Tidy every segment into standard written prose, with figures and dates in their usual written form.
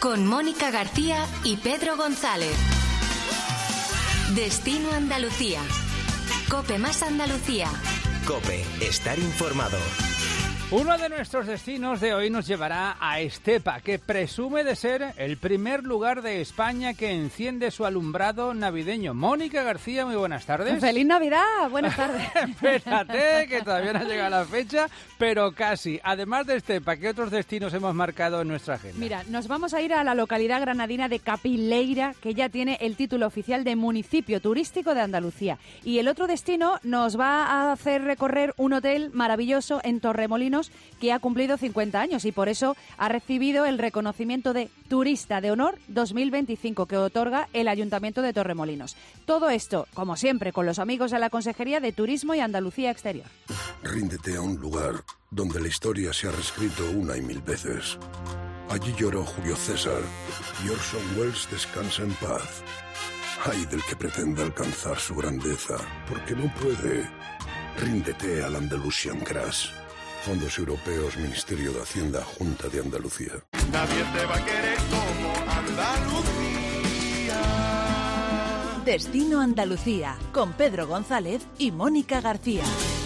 con Mónica García y Pedro González. Destino Andalucía. COPE más Andalucía. COPE, estar informado. Uno de nuestros destinos de hoy nos llevará a Estepa, que presume de ser el primer lugar de España que enciende su alumbrado navideño. Mónica García, muy buenas tardes. ¡Feliz Navidad! Buenas tardes. Espérate, que todavía no ha llegado la fecha, pero casi. Además de Estepa, ¿qué otros destinos hemos marcado en nuestra agenda? Mira, nos vamos a ir a la localidad granadina de Capileira, que ya tiene el título oficial de Municipio Turístico de Andalucía. Y el otro destino nos va a hacer recorrer un hotel maravilloso en Torremolinos, que ha cumplido 50 años y por eso ha recibido el reconocimiento de Turista de Honor 2025 que otorga el Ayuntamiento de Torremolinos. Todo esto, como siempre, con los amigos de la Consejería de Turismo y Andalucía Exterior. Ríndete a un lugar donde la historia se ha reescrito una y mil veces. Allí lloró Julio César y Orson Welles descansa en paz. Ay del que pretenda alcanzar su grandeza, porque no puede. Ríndete al Andalusian Crash. Fondos Europeos, Ministerio de Hacienda, Junta de Andalucía. Nadie te va a querer como Andalucía. Destino Andalucía, con Pedro González y Mónica García.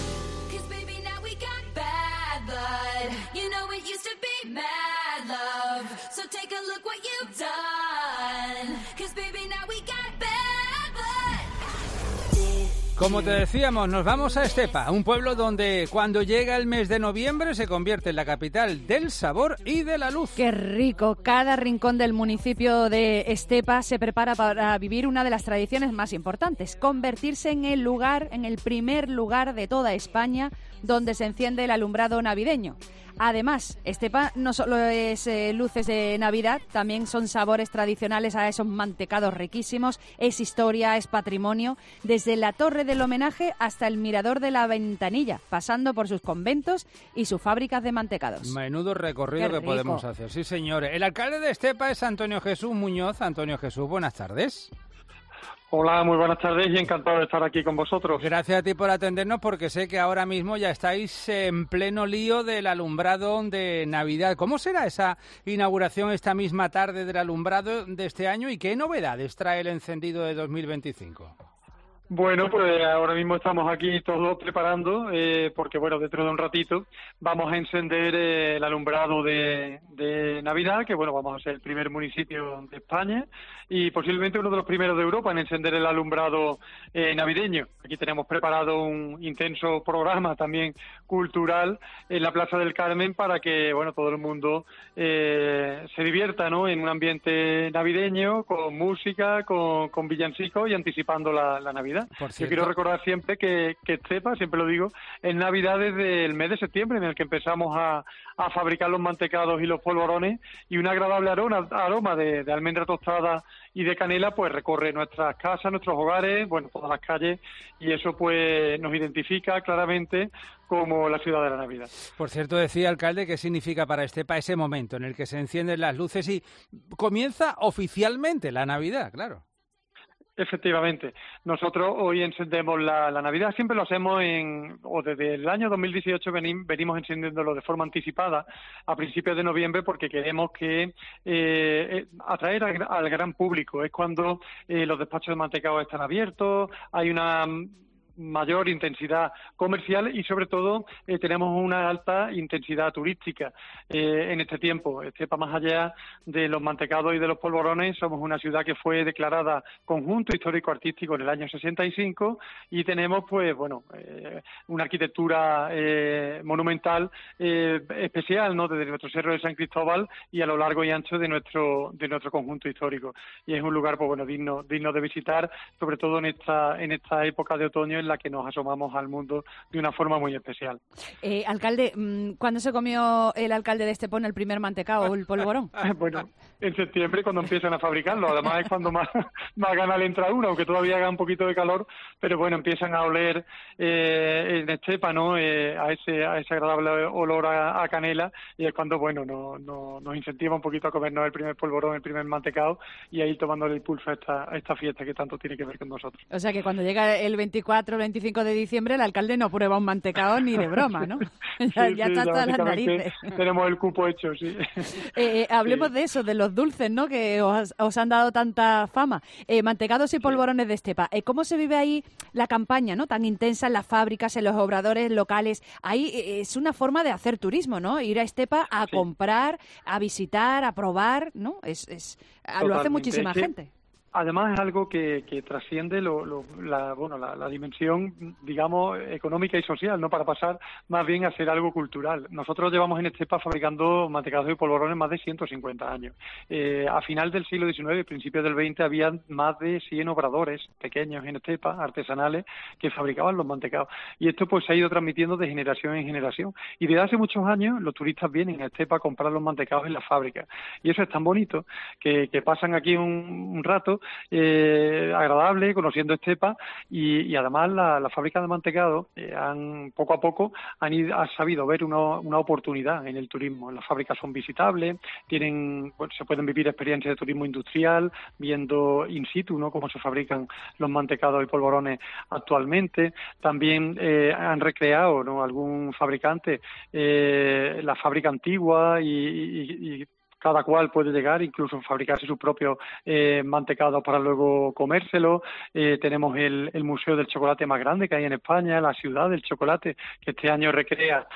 Como te decíamos, nos vamos a Estepa, un pueblo donde cuando llega el mes de noviembre se convierte en la capital del sabor y de la luz. ¡Qué rico! Cada rincón del municipio de Estepa se prepara para vivir una de las tradiciones más importantes, convertirse en el primer lugar de toda España donde se enciende el alumbrado navideño. Además, Estepa no solo es luces de Navidad, también son sabores tradicionales a esos mantecados riquísimos, es historia, es patrimonio, desde la Torre del Homenaje hasta el Mirador de la Ventanilla, pasando por sus conventos y sus fábricas de mantecados. Menudo recorrido que podemos hacer, sí señores. El alcalde de Estepa es Antonio Jesús Muñoz. Antonio Jesús, buenas tardes. Hola, muy buenas tardes y encantado de estar aquí con vosotros. Gracias a ti por atendernos porque sé que ahora mismo ya estáis en pleno lío del alumbrado de Navidad. ¿Cómo será esa inauguración esta misma tarde del alumbrado de este año y qué novedades trae el encendido de 2025? Bueno, pues ahora mismo estamos aquí todos preparando, porque bueno, dentro de un ratito vamos a encender el alumbrado de Navidad, que bueno, vamos a ser el primer municipio de España y posiblemente uno de los primeros de Europa en encender el alumbrado navideño. Aquí tenemos preparado un intenso programa también cultural en la Plaza del Carmen para que bueno, todo el mundo se divierta, ¿no?, en un ambiente navideño, con música, con villancicos y anticipando la Navidad. Yo quiero recordar siempre que Estepa, siempre lo digo, es Navidad desde el mes de septiembre, en el que empezamos a fabricar los mantecados y los polvorones, y un agradable aroma de almendra tostada y de canela pues recorre nuestras casas, nuestros hogares, bueno, todas las calles, y eso pues nos identifica claramente como la ciudad de la Navidad. Por cierto, decía alcalde, ¿qué significa para Estepa ese momento en el que se encienden las luces y comienza oficialmente la Navidad, claro? Efectivamente. Nosotros hoy encendemos la Navidad. Siempre lo hacemos desde el año 2018 venimos encendiéndolo de forma anticipada a principios de noviembre porque queremos que atraer al gran público. Es cuando los despachos de mantecado están abiertos, hay una mayor intensidad comercial y sobre todo tenemos una alta intensidad turística en este tiempo. Estepa, más allá de los mantecados y de los polvorones, somos una ciudad que fue declarada conjunto histórico-artístico en el año 65 y tenemos pues bueno una arquitectura monumental especial, ¿no?, desde nuestro Cerro de San Cristóbal y a lo largo y ancho de nuestro conjunto histórico, y es un lugar pues bueno digno de visitar, sobre todo en esta época de otoño en la que nos asomamos al mundo de una forma muy especial. Alcalde, ¿cuándo se comió el alcalde de Estepona el primer mantecado o el polvorón? Bueno, en septiembre, cuando empiezan a fabricarlo. Además es cuando más gana le entra uno, aunque todavía haga un poquito de calor, pero bueno, empiezan a oler en Estepa, ¿no?, a ese agradable olor a canela, y es cuando bueno nos incentiva un poquito a comernos el primer polvorón, el primer mantecado, y ahí tomándole el pulso a esta fiesta que tanto tiene que ver con nosotros. O sea que cuando llega el 24 el 25 de diciembre el alcalde no prueba un mantecado ni de broma, ¿no? ya está hasta las narices. Tenemos el cupo hecho, sí. Hablemos de eso, de los dulces, ¿no? Que os han dado tanta fama. Mantecados y polvorones de estepa. ¿Cómo se vive ahí la campaña, ¿no? Tan intensa en las fábricas, en los obradores locales? Ahí es una forma de hacer turismo, ¿no? Ir a Estepa a comprar, a visitar, a probar, ¿no? Lo hace muchísima gente. Además es algo que trasciende la dimensión, digamos, económica y social, no para pasar más bien a ser algo cultural. Nosotros llevamos en Estepa fabricando mantecados y polvorones más de 150 años. A final del siglo XIX y principios del XX había más de 100 obradores pequeños en Estepa, artesanales, que fabricaban los mantecados. Y esto pues se ha ido transmitiendo de generación en generación. Y desde hace muchos años los turistas vienen a Estepa a comprar los mantecados en las fábricas. Y eso es tan bonito que pasan aquí un rato agradable, conociendo Estepa, y además la fábrica de mantecado poco a poco han sabido ver una oportunidad en el turismo. Las fábricas son visitables, se pueden vivir experiencias de turismo industrial, viendo in situ, ¿no?, cómo se fabrican los mantecados y polvorones actualmente. También han recreado, ¿no?, algún fabricante la fábrica antigua y cada cual puede llegar, incluso fabricarse su propio mantecado para luego comérselo. Tenemos el Museo del Chocolate más grande que hay en España, la Ciudad del Chocolate, que este año recrea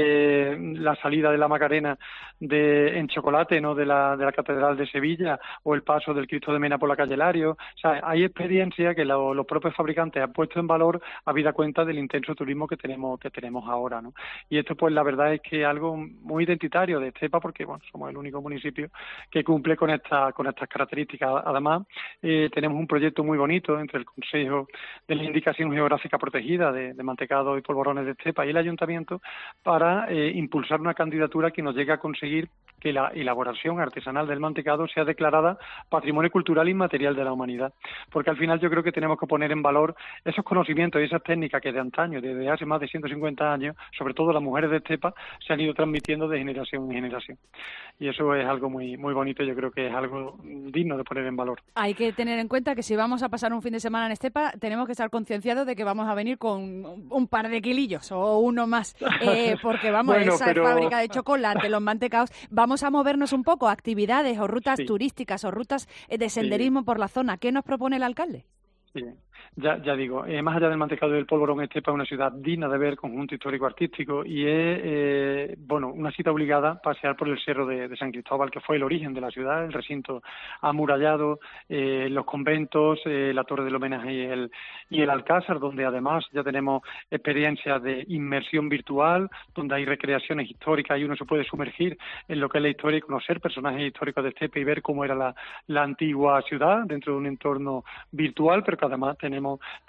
la salida de la Macarena en chocolate, ¿no?, de la Catedral de Sevilla, o el paso del Cristo de Mena por la calle Lario. O sea, hay experiencia que los propios fabricantes han puesto en valor habida cuenta del intenso turismo que tenemos ahora, ¿no? Y esto, pues, la verdad es que es algo muy identitario de Estepa, porque, bueno, somos el único municipio que cumple con estas características. Además, tenemos un proyecto muy bonito entre el Consejo de la Indicación Geográfica Protegida de mantecados y polvorones de Estepa y el Ayuntamiento para impulsar una candidatura que nos llegue a conseguir que la elaboración artesanal del mantecado sea declarada Patrimonio Cultural Inmaterial de la Humanidad. Porque al final yo creo que tenemos que poner en valor esos conocimientos y esas técnicas que de antaño, desde hace más de 150 años, sobre todo las mujeres de Estepa, se han ido transmitiendo de generación en generación. Y eso es algo muy, muy bonito, yo creo que es algo digno de poner en valor. Hay que tener en cuenta que si vamos a pasar un fin de semana en Estepa, tenemos que estar concienciados de que vamos a venir con un par de kilillos o uno más, porque esa fábrica de chocolate, los mantecados, vamos a movernos un poco, actividades o rutas turísticas o rutas de senderismo por la zona. ¿Qué nos propone el alcalde? Sí. Ya digo, más allá del mantecado y del polvorón, Estepa es una ciudad digna de ver, conjunto histórico-artístico, y es una cita obligada pasear por el Cerro de San Cristóbal, que fue el origen de la ciudad, el recinto amurallado, los conventos, la Torre del Homenaje y el Alcázar, donde además ya tenemos experiencias de inmersión virtual, donde hay recreaciones históricas y uno se puede sumergir en lo que es la historia y conocer personajes históricos de Estepa y ver cómo era la antigua ciudad dentro de un entorno virtual, pero que además tenemos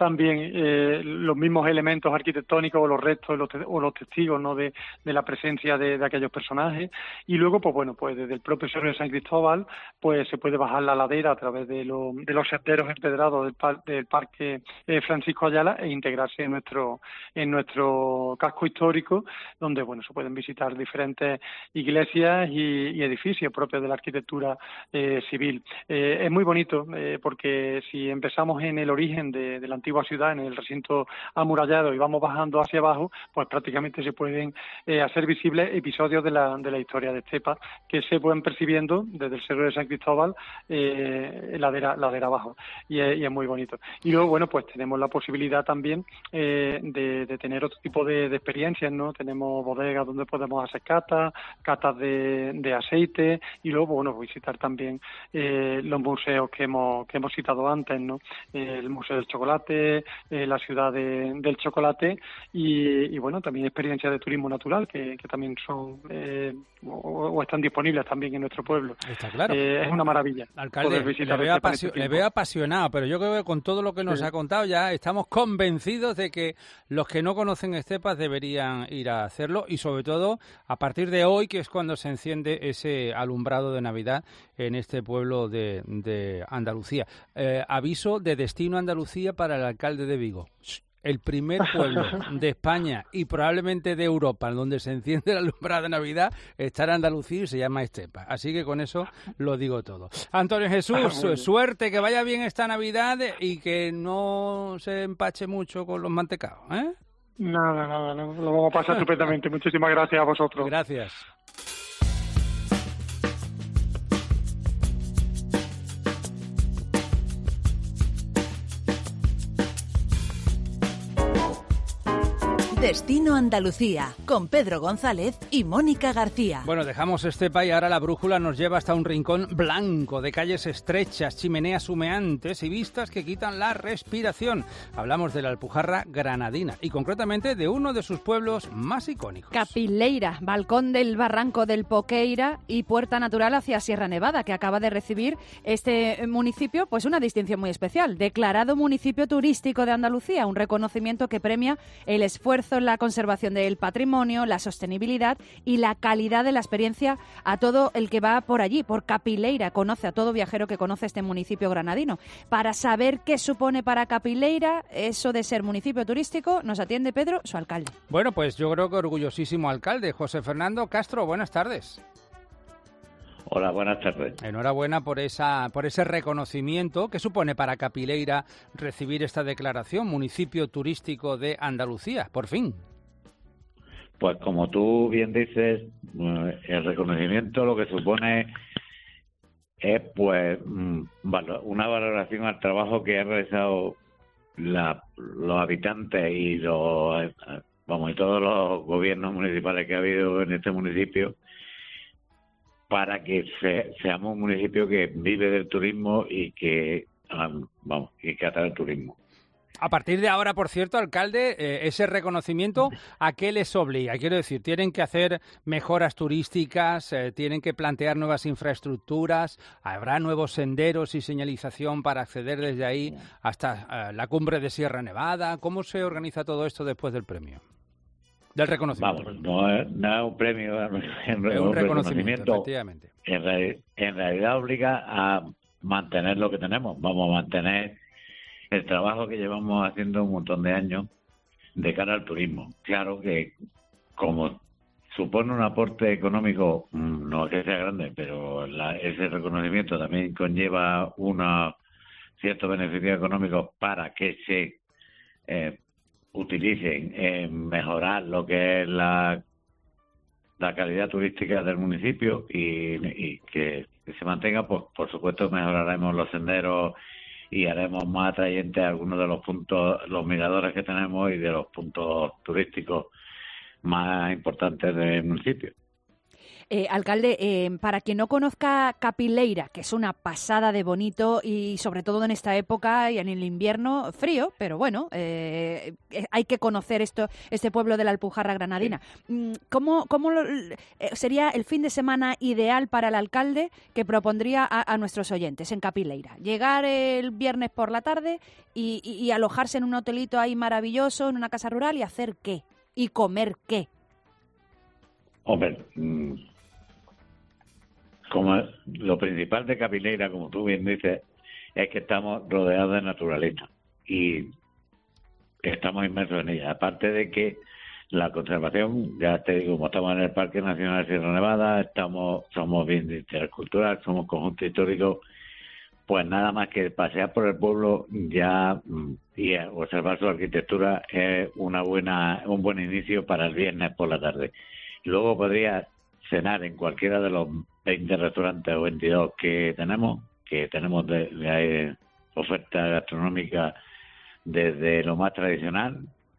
también los mismos elementos arquitectónicos o los restos o los testigos, ¿no?, de la presencia de aquellos personajes. Y luego, pues desde el propio Cerro de San Cristóbal, pues se puede bajar la ladera a través de los senderos empedrados del Parque Francisco Ayala e integrarse en nuestro casco histórico, donde, se pueden visitar diferentes iglesias y edificios propios de la arquitectura civil. Es muy bonito porque si empezamos en el origen de la antigua ciudad, en el recinto amurallado, y vamos bajando hacia abajo, pues prácticamente se pueden hacer visibles episodios de la historia de Estepa que se pueden percibiendo desde el Cerro de San Cristóbal ladera abajo, y es muy bonito. Y luego, pues tenemos la posibilidad también de tener otro tipo de experiencias, ¿no? Tenemos bodegas donde podemos hacer catas de aceite, y luego, visitar también los museos que hemos citado antes, ¿no? El Museo del Chocolate, la Ciudad del Chocolate y también experiencias de turismo natural que también son o están disponibles también en nuestro pueblo. Está claro. Es una maravilla. Alcalde, le veo apasionado, pero yo creo que con todo lo que nos ha contado ya estamos convencidos de que los que no conocen Estepa deberían ir a hacerlo, y sobre todo a partir de hoy, que es cuando se enciende ese alumbrado de Navidad en este pueblo de Andalucía. Aviso de Destino Andalucía para el alcalde de Vigo. el primer pueblo de España y probablemente de Europa en donde se enciende la alumbrada de Navidad está en Andalucía y se llama Estepa. Así que con eso lo digo todo. Antonio Jesús, suerte, que vaya bien esta Navidad y que no se empache mucho con los mantecados, ¿eh? Nada, lo vamos a pasar estupendamente. Muchísimas gracias a vosotros. Gracias. Destino Andalucía, con Pedro González y Mónica García. Bueno, dejamos Estepa y ahora la brújula nos lleva hasta un rincón blanco de calles estrechas, chimeneas humeantes y vistas que quitan la respiración. Hablamos de la Alpujarra granadina y concretamente de uno de sus pueblos más icónicos. Capileira, balcón del barranco del Poqueira y puerta natural hacia Sierra Nevada, que acaba de recibir este municipio pues una distinción muy especial. Declarado municipio turístico de Andalucía, un reconocimiento que premia el esfuerzo en la conservación del patrimonio, la sostenibilidad y la calidad de la experiencia a todo el que va por allí, por Capileira. Conoce a todo viajero que conoce este municipio granadino. Para saber qué supone para Capileira eso de ser municipio turístico, nos atiende Pedro, su alcalde. Bueno, pues yo creo que orgullosísimo alcalde, José Fernando Castro. Buenas tardes. Hola, buenas tardes. Enhorabuena por ese reconocimiento. ¿Qué supone para Capileira recibir esta declaración, municipio turístico de Andalucía, por fin? Pues como tú bien dices, el reconocimiento lo que supone es pues una valoración al trabajo que han realizado los habitantes y todos los gobiernos municipales que ha habido en este municipio, para que seamos un municipio que vive del turismo y que atrae el turismo. A partir de ahora, por cierto, alcalde, ese reconocimiento, ¿a qué les obliga? Quiero decir, ¿tienen que hacer mejoras turísticas? ¿Tienen que plantear nuevas infraestructuras? ¿Habrá nuevos senderos y señalización para acceder desde ahí hasta la cumbre de Sierra Nevada? ¿Cómo se organiza todo esto después del premio? Del reconocimiento. Vamos, no es un premio, es un reconocimiento. Efectivamente. En realidad obliga a mantener lo que tenemos. Vamos a mantener el trabajo que llevamos haciendo un montón de años de cara al turismo. Claro que como supone un aporte económico, no es que sea grande, pero ese reconocimiento también conlleva ciertos beneficios económicos para que se utilicen en mejorar lo que es la calidad turística del municipio y que se mantenga. Pues por supuesto mejoraremos los senderos y haremos más atrayentes algunos de los puntos, los miradores que tenemos y de los puntos turísticos más importantes del municipio. Alcalde, para quien no conozca Capileira, que es una pasada de bonito y sobre todo en esta época y en el invierno frío, pero bueno, hay que conocer este pueblo de la Alpujarra granadina. ¿Cómo sería el fin de semana ideal para el alcalde que propondría a nuestros oyentes en Capileira? Llegar el viernes por la tarde y alojarse en un hotelito ahí maravilloso, en una casa rural, y hacer ¿qué? ¿Y comer qué? Hombre, como lo principal de Capileira, como tú bien dices, es que estamos rodeados de naturalistas y estamos inmersos en ella. Aparte de que la conservación, ya te digo, como estamos en el Parque Nacional de Sierra Nevada, somos bien de interés cultural, somos conjunto histórico, pues nada más que pasear por el pueblo ya y observar su arquitectura es un buen inicio para el viernes por la tarde. Luego podría cenar en cualquiera de los 20 restaurantes o 22 que tenemos de oferta gastronómica, desde lo más tradicional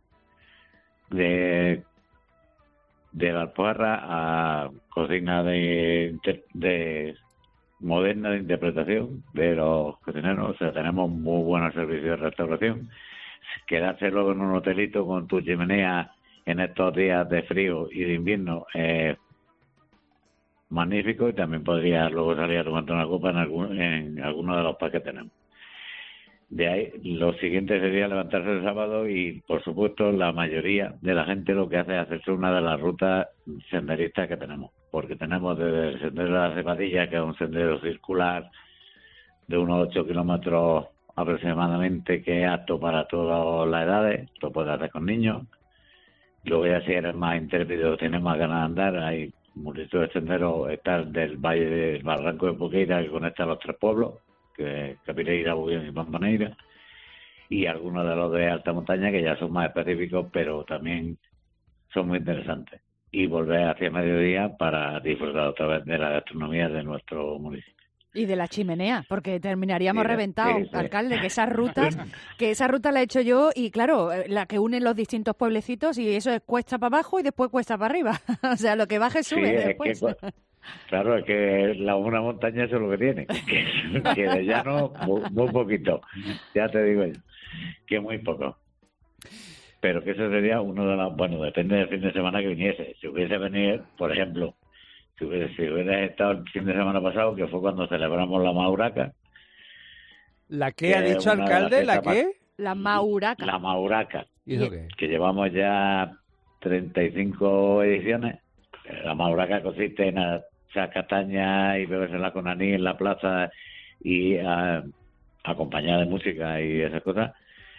de la Alpujarra a cocina de moderna de interpretación de los cocineros. O sea, tenemos muy buenos servicios de restauración. Quedarse luego en un hotelito con tu chimenea en estos días de frío y de invierno magnífico, y también podría luego salir a tomar una copa en alguno de los parques que tenemos. De ahí, lo siguiente sería levantarse el sábado y, por supuesto, la mayoría de la gente lo que hace es hacerse una de las rutas senderistas que tenemos, porque tenemos desde el sendero de la Cepadilla, que es un sendero circular de unos 8 kilómetros aproximadamente que es apto para todas las edades, lo puedes hacer con niños. Luego ya si eres más intrépido, tienes más ganas de andar, hay multitud de senderos, está el del Valle del Barranco de Boqueira, que conecta a los 3 pueblos, que es Capileira, Buguión y Pamponeira, y algunos de los de alta montaña que ya son más específicos, pero también son muy interesantes. Y volver hacia mediodía para disfrutar otra vez de la gastronomía de nuestro municipio. Y de la chimenea, porque terminaríamos reventados, sí. alcalde, que esa ruta la he hecho yo y claro, la que une los distintos pueblecitos y eso es cuesta para abajo y después cuesta para arriba. O sea, lo que baje sube después. Claro, es que una montaña eso es lo que tiene, que de llano muy poquito, ya te digo yo, que muy poco. Pero que eso sería uno de los, bueno, depende del fin de semana que viniese. Si hubiese venido, por ejemplo, si hubiera estado el fin de semana pasado, que fue cuando celebramos la Mauraca. ¿La qué ha dicho, alcalde? ¿La qué? La Mauraca. La Mauraca. ¿Y eso qué? Que llevamos ya 35 ediciones. La Mauraca consiste en echar castañas y bebérsela con anís en la plaza y acompañada de música y esas cosas.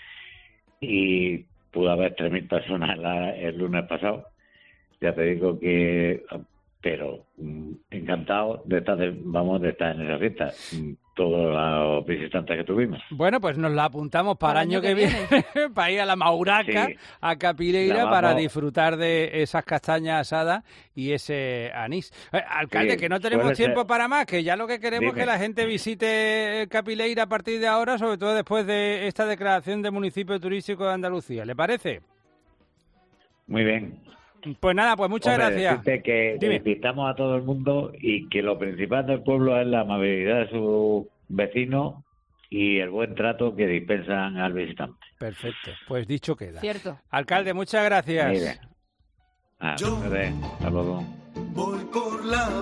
Y pudo haber 3.000 personas el lunes pasado. Ya te digo que... Pero encantado de estar en esa fiesta, todos los visitantes que tuvimos. Bueno, pues nos la apuntamos para el año que viene, para ir a la Mauraca, sí, a Capileira, para disfrutar de esas castañas asadas y ese anís. Alcalde, sí, que no tenemos tiempo para más, que ya lo que queremos es que la gente visite Capileira a partir de ahora, sobre todo después de esta declaración de municipio turístico de Andalucía. ¿Le parece? Muy bien. Pues nada, pues muchas gracias. Que invitamos a todo el mundo y que lo principal del pueblo es la amabilidad de sus vecinos y el buen trato que dispensan al visitante. Perfecto, pues dicho queda. Cierto. Alcalde, muchas gracias. Hasta luego. Voy por la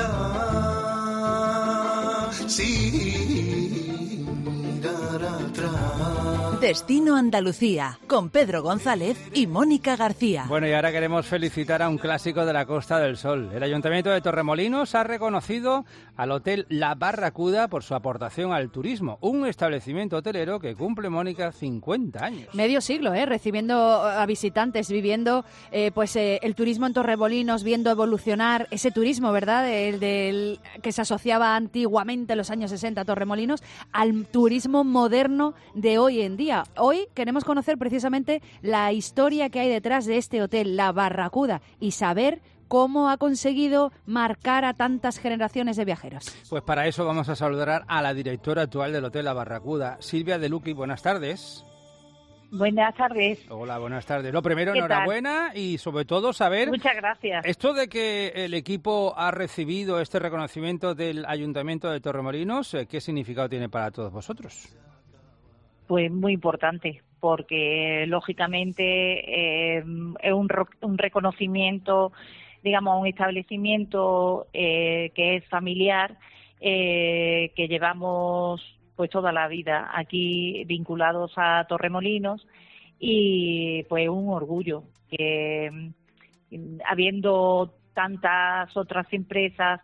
vida sin mirar atrás. Destino Andalucía, con Pedro González y Mónica García. Bueno, y ahora queremos felicitar a un clásico de la Costa del Sol. El Ayuntamiento de Torremolinos ha reconocido al Hotel La Barracuda por su aportación al turismo, un establecimiento hotelero que cumple, Mónica, 50 años. Medio siglo, recibiendo a visitantes, viviendo el turismo en Torremolinos, viendo evolucionar ese turismo, ¿verdad?, el que se asociaba antiguamente en los años 60 a Torremolinos, al turismo moderno de hoy en día. Hoy queremos conocer precisamente la historia que hay detrás de este hotel, La Barracuda, y saber cómo ha conseguido marcar a tantas generaciones de viajeros. Pues para eso vamos a saludar a la directora actual del Hotel La Barracuda, Silvia De Luqui. Buenas tardes. Buenas tardes. Hola, buenas tardes. Lo primero, enhorabuena y sobre todo saber... Muchas gracias. Esto de que el equipo ha recibido este reconocimiento del Ayuntamiento de Torremolinos, ¿qué significado tiene para todos vosotros? Pues muy importante, porque lógicamente es un reconocimiento, digamos, a un establecimiento que es familiar, que llevamos pues toda la vida aquí vinculados a Torremolinos, y pues un orgullo que habiendo tantas otras empresas,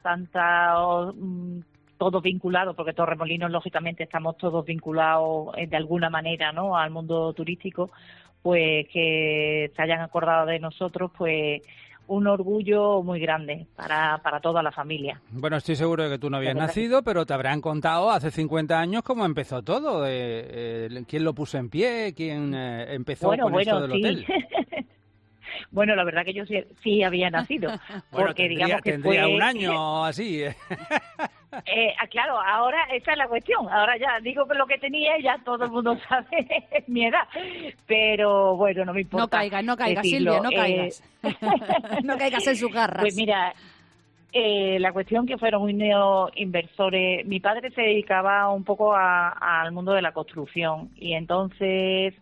todos vinculados, porque Torremolinos lógicamente estamos todos vinculados de alguna manera, ¿no?, al mundo turístico, pues que se hayan acordado de nosotros, pues un orgullo muy grande para toda la familia. Bueno, estoy seguro de que tú no habías nacido, pero te habrán contado hace 50 años cómo empezó todo, quién lo puso en pie, quién empezó con esto del hotel. Bueno, la verdad que yo sí había nacido, porque digamos que tendría un año así. Claro, ahora esa es la cuestión. Ahora ya digo que lo que tenía y ya todo el mundo sabe mi edad. Pero bueno, no me importa. No caigas, Silvia, no caigas. No caigas en sus garras. Pues mira, la cuestión que fueron unos inversores. Mi padre se dedicaba un poco al mundo de la construcción y entonces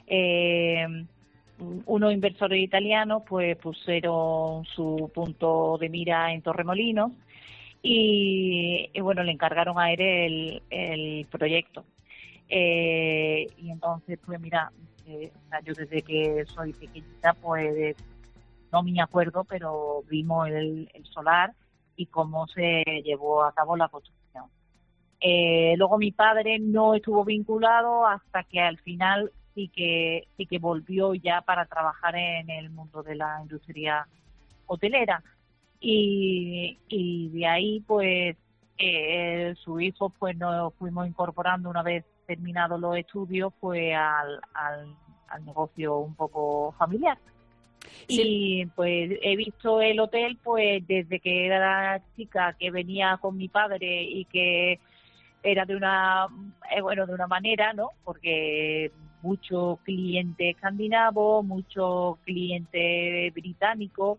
unos inversores italianos pues pusieron su punto de mira en Torremolinos. Y bueno, le encargaron a él el proyecto. Y entonces, pues mira, yo desde que soy pequeñita, pues no me acuerdo, pero vimos el solar y cómo se llevó a cabo la construcción. Luego mi padre no estuvo vinculado hasta que al final sí que volvió ya para trabajar en el mundo de la industria hotelera. Y de ahí, pues, su hijo, pues nos fuimos incorporando una vez terminados los estudios, pues al negocio un poco familiar. Sí. Y pues he visto el hotel pues desde que era chica, que venía con mi padre y que era de una manera, ¿no? Porque mucho cliente escandinavo, mucho cliente británico,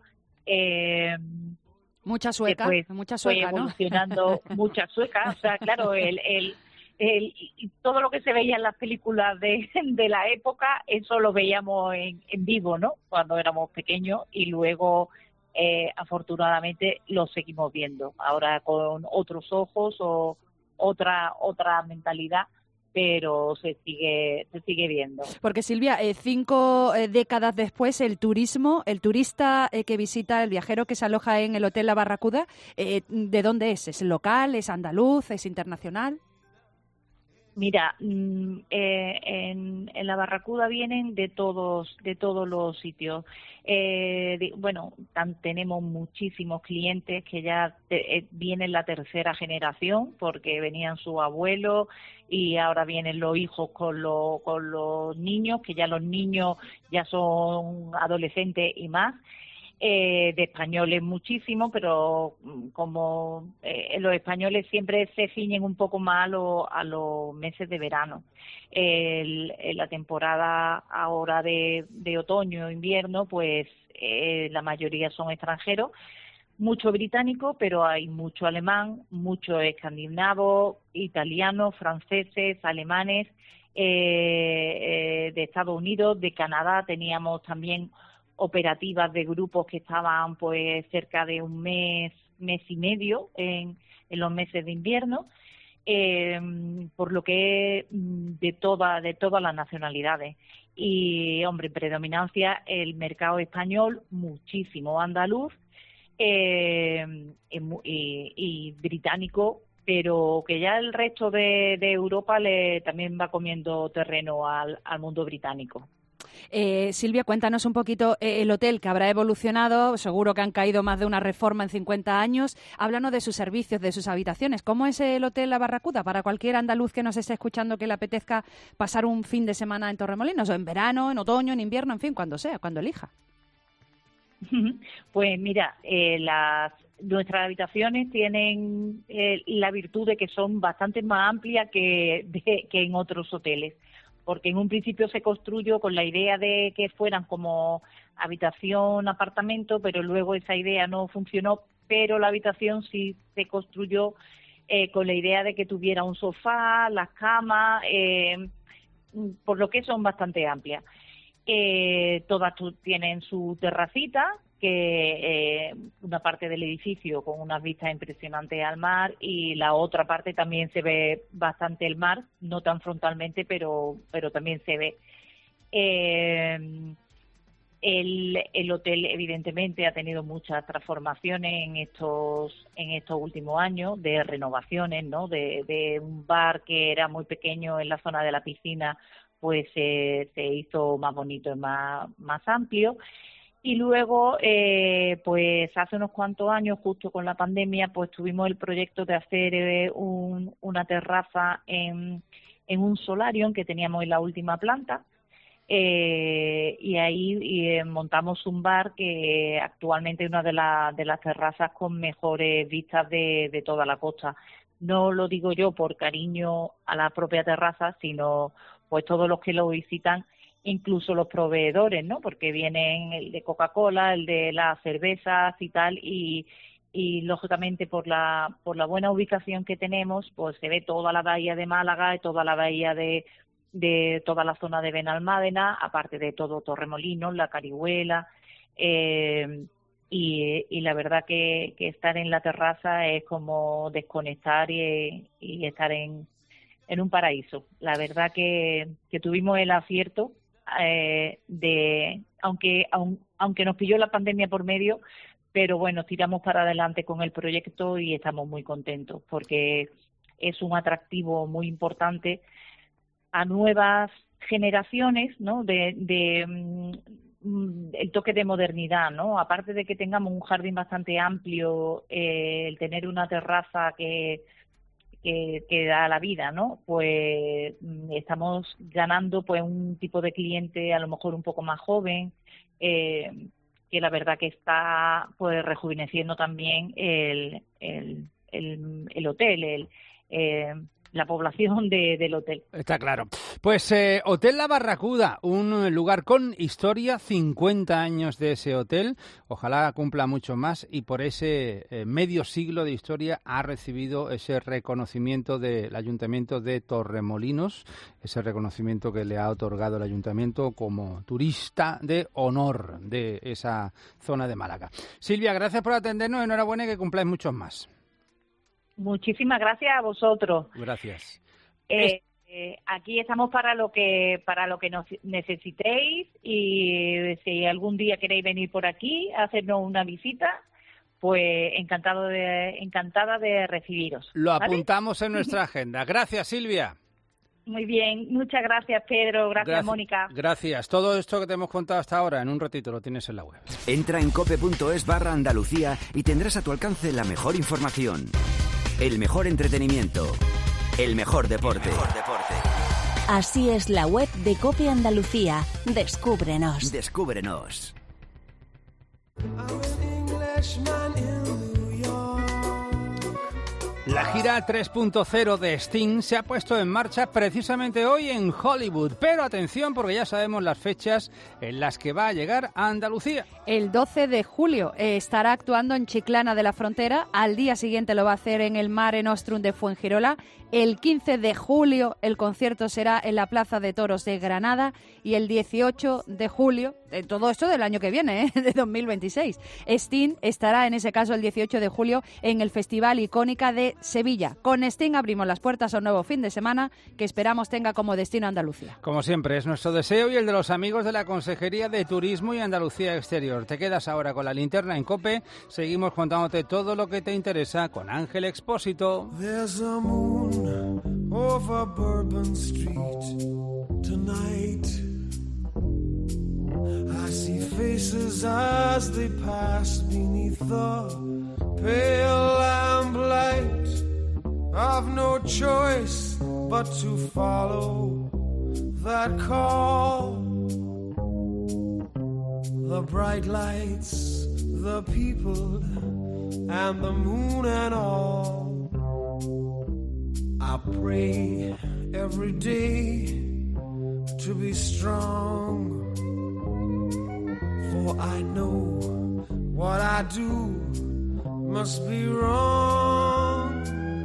mucha sueca, fue evolucionando, ¿no? Mucha sueca, o sea, claro, y todo lo que se veía en las películas de la época, eso lo veíamos en vivo, ¿no? Cuando éramos pequeños, y luego afortunadamente lo seguimos viendo ahora con otros ojos o otra mentalidad, pero se sigue viendo. Porque Silvia, 5 décadas después, el turista que visita, el viajero que se aloja en el Hotel La Barracuda, ¿de dónde es? ¿Es local, es andaluz, es internacional? Mira, en La Barracuda vienen de todos los sitios. Tenemos muchísimos clientes que ya vienen la tercera generación, porque venían sus abuelos y ahora vienen los hijos con los niños, que ya los niños ya son adolescentes y más. De españoles muchísimo, pero como los españoles siempre se ciñen un poco más a los meses de verano. En la temporada ahora de otoño, invierno, pues la mayoría son extranjeros, mucho británico, pero hay mucho alemán, mucho escandinavo, italiano, franceses, alemanes, de Estados Unidos, de Canadá. Teníamos también operativas de grupos que estaban pues cerca de un mes y medio en los meses de invierno, por lo que de todas las nacionalidades. Y, hombre, predominancia el mercado español, muchísimo andaluz y británico, pero que ya el resto de Europa también va comiendo terreno al mundo británico. Silvia, cuéntanos un poquito el hotel, que habrá evolucionado, seguro que han caído más de una reforma en 50 años. Háblanos de sus servicios, de sus habitaciones. ¿Cómo es el Hotel La Barracuda para cualquier andaluz que nos esté escuchando, que le apetezca pasar un fin de semana en Torremolinos, o en verano, en otoño, en invierno, en fin, cuando sea, cuando elija? Pues mira, nuestras habitaciones tienen la virtud de que son bastante más amplias que en otros hoteles, porque en un principio se construyó con la idea de que fueran como habitación, apartamento, pero luego esa idea no funcionó, pero la habitación sí se construyó con la idea de que tuviera un sofá, las camas, por lo que son bastante amplias. Todas tienen su terracita, que una parte del edificio con unas vistas impresionantes al mar, y la otra parte también se ve bastante el mar, no tan frontalmente, pero también se ve. El hotel evidentemente ha tenido muchas transformaciones en estos últimos años, de renovaciones, ¿no? De un bar que era muy pequeño en la zona de la piscina, pues se hizo más bonito y más amplio. Y luego, pues hace unos cuantos años, justo con la pandemia, pues tuvimos el proyecto de hacer una terraza en un solarium que teníamos en la última planta, y ahí montamos un bar que actualmente es una de las terrazas con mejores vistas de toda la costa. No lo digo yo por cariño a la propia terraza, sino pues todos los que lo visitan, incluso los proveedores, ¿no? Porque vienen el de Coca-Cola, el de las cervezas y tal, y lógicamente por la buena ubicación que tenemos, pues se ve toda la bahía de Málaga y toda la bahía de toda la zona de Benalmádena, aparte de todo Torremolinos, la Carihuela, y la verdad que estar en la terraza es como desconectar y estar en un paraíso. La verdad que tuvimos el acierto aunque nos pilló la pandemia por medio, pero bueno, tiramos para adelante con el proyecto y estamos muy contentos, porque es un atractivo muy importante a nuevas generaciones, ¿no? El toque de modernidad, ¿no? Aparte de que tengamos un jardín bastante amplio, el tener una terraza que da la vida, ¿no? Pues estamos ganando pues un tipo de cliente a lo mejor un poco más joven, que la verdad que está pues rejuveneciendo también el hotel, la población del hotel. Está claro. Pues Hotel La Barracuda, un lugar con historia, 50 años de ese hotel, ojalá cumpla mucho más, y por ese medio siglo de historia ha recibido ese reconocimiento del Ayuntamiento de Torremolinos, ese reconocimiento que le ha otorgado el Ayuntamiento como turista de honor de esa zona de Málaga. Silvia, gracias por atendernos, enhorabuena y que cumpláis muchos más. Muchísimas gracias a vosotros. Gracias. Aquí estamos para lo que nos necesitéis, y si algún día queréis venir por aquí a hacernos una visita, pues encantada de recibiros. Lo ¿vale? apuntamos en nuestra agenda. Gracias, Silvia. Muy bien, muchas gracias, Pedro, gracias, Mónica. Gracias. Todo esto que te hemos contado hasta ahora, en un ratito lo tienes en la web. Entra en cope.es/Andalucía y tendrás a tu alcance la mejor información, el mejor entretenimiento, el mejor deporte. Así es la web de COPE Andalucía. Descúbrenos. Descúbrenos. La gira 3.0 de Sting se ha puesto en marcha precisamente hoy en Hollywood, pero atención porque ya sabemos las fechas en las que va a llegar a Andalucía. El 12 de julio estará actuando en Chiclana de la Frontera, al día siguiente lo va a hacer en el Mare Nostrum de Fuengirola, el 15 de julio el concierto será en la Plaza de Toros de Granada y el 18 de julio, todo esto del año que viene, de 2026, Sting estará en ese caso el 18 de julio en el Festival Icónica de Sevilla. Con Sting abrimos las puertas a un nuevo fin de semana que esperamos tenga como destino Andalucía. Como siempre, es nuestro deseo y el de los amigos de la Consejería de Turismo y Andalucía Exterior. Te quedas ahora con la linterna en COPE. Seguimos contándote todo lo que te interesa con Ángel Expósito. There's a moon over Bourbon Street tonight. I see faces as they pass beneath the pale lamplight. I've no choice but to follow that call. The bright lights, the people, and the moon and all. I pray every day to be strong, for I know what I do must be wrong,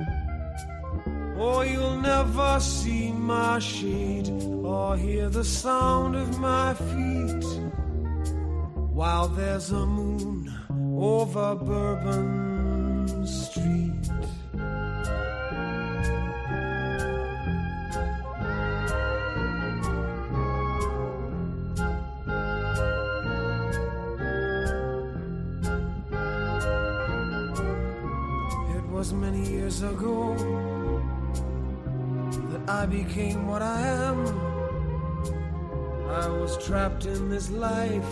or you'll never see my shade or hear the sound of my feet while there's a moon over Bourbon Street. Many years ago that I became what I am. I was trapped in this life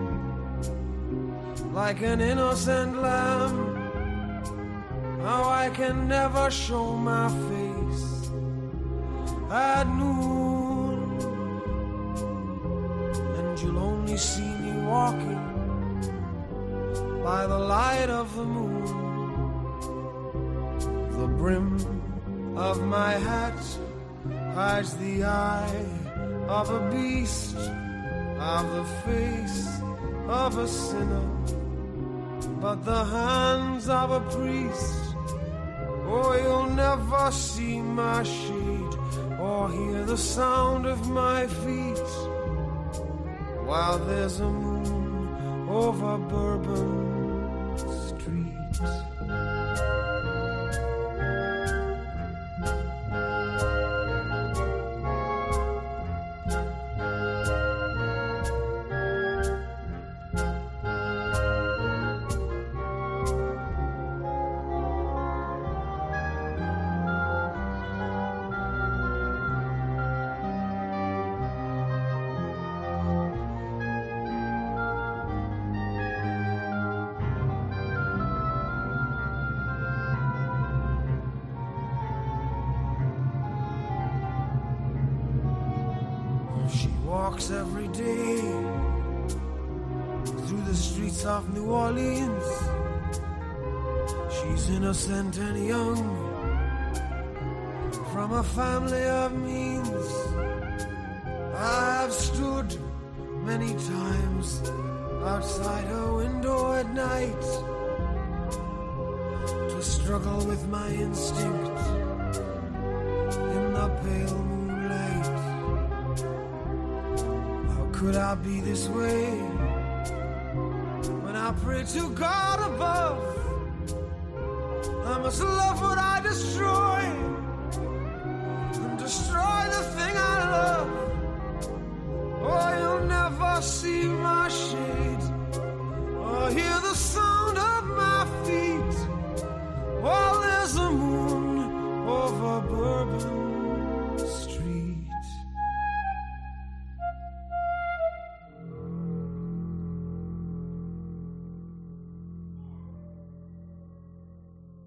like an innocent lamb. Now I can never show my face at noon, and you'll only see me walking by the light of the moon. The brim of my hat hides the eye of a beast, of the face of a sinner, but the hands of a priest. Oh, you'll never see my shade or hear the sound of my feet while there's a moon over Bourbon Street. She walks every day through the streets of New Orleans. She's innocent and young, from a family of means. I've stood many times outside her window at night to struggle with my instinct in the pale moonlight. How could I be this way when I pray to God above? I must love what I destroy and destroy the thing I love. Oh, you'll never see my shade or hear the sound of my feet while there's a moon over Bourbon